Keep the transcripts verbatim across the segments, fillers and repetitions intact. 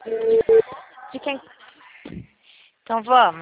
De quem? Então vamos.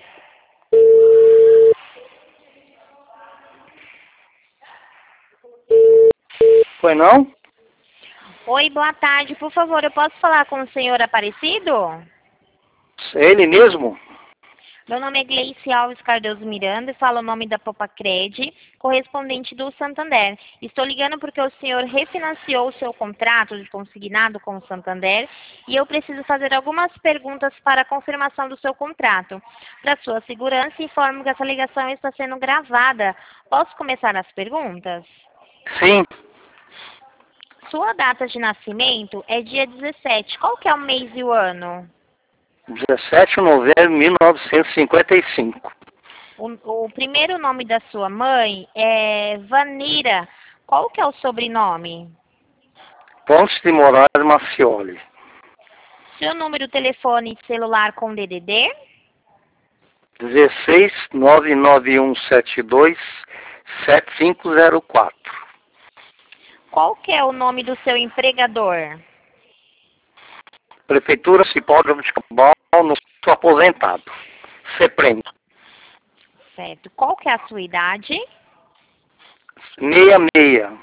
Foi não? Oi, boa tarde. Por favor, eu posso falar com o senhor Aparecido? Ele mesmo? Meu nome é Gleice Alves Cardoso Miranda e falo o nome da Popacred, correspondente do Santander. Estou ligando porque o senhor refinanciou o seu contrato de consignado com o Santander e eu preciso fazer algumas perguntas para a confirmação do seu contrato. Para sua segurança, informo que essa ligação está sendo gravada. Posso começar as perguntas? Sim. Sua data de nascimento é dia dezessete. Qual que é o mês e o ano? dezessete de novembro de mil novecentos e cinquenta e cinco. O, o primeiro nome da sua mãe é Vanira. Qual que é o sobrenome? Pontes de Moraes Macioli. Seu número de telefone celular com D D D? dezesseis nove nove um sete dois sete cinco zero quatro. Qual que é o nome do seu empregador? Prefeitura Cipó de Jabuticabal, não sou aposentado. CEPREM. Certo. Qual que é a sua idade? Meia meia.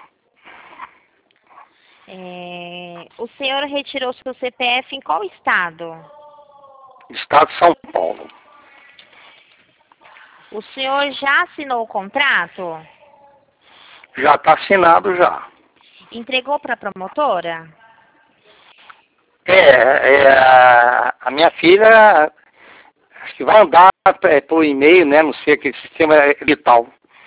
É, o senhor retirou seu C P F em qual estado? Estado de São Paulo. O senhor já assinou o contrato? Já está assinado já. Entregou para a promotora? É, é, a minha filha acho que vai andar é, por e-mail, né? Não sei que sistema é vital.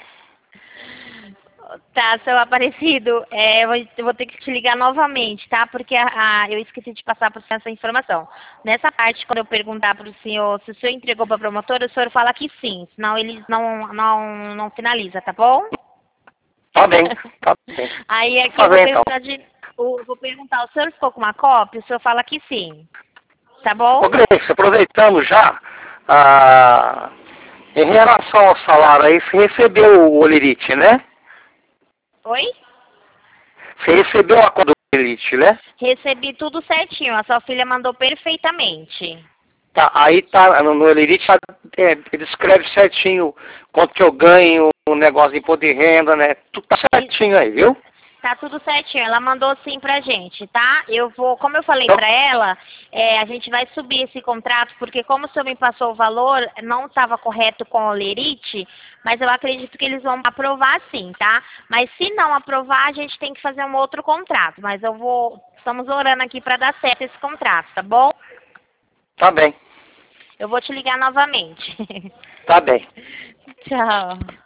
Tá, seu Aparecido, é, eu, vou, eu vou ter que te ligar novamente, tá? Porque a, a- eu esqueci de passar por você essa informação. Nessa parte, quando eu perguntar para o senhor se o senhor entregou para a promotora, o senhor fala que sim, senão eles não, não, não finaliza, tá bom? Tá bem, tá bem. Aí aqui Tá eu vou bem, então. perguntar, de, eu vou perguntar, o senhor ficou com uma cópia? O senhor fala que sim, tá bom? Ô, Gleice, aproveitando já, ah, em relação ao salário aí, você recebeu o Olerite, né? Oi? Você recebeu a conta do Olerite, né? Recebi tudo certinho, a sua filha mandou perfeitamente. Tá, aí tá, no, no Olerite, tá, é, ele escreve certinho quanto que eu ganho, o negócio de imposto de renda, né? Tudo tá certinho aí, viu? Tá tudo certinho, ela mandou sim pra gente, tá? Eu vou, como eu falei Então, pra ela, é, a gente vai subir esse contrato, porque como o senhor me passou o valor, não estava correto com o Lerite, mas eu acredito que eles vão aprovar sim, tá? Mas se não aprovar, a gente tem que fazer um outro contrato, mas eu vou, estamos orando aqui pra dar certo esse contrato, tá bom? tá bem, Eu vou te ligar novamente. tá bem. Tchau.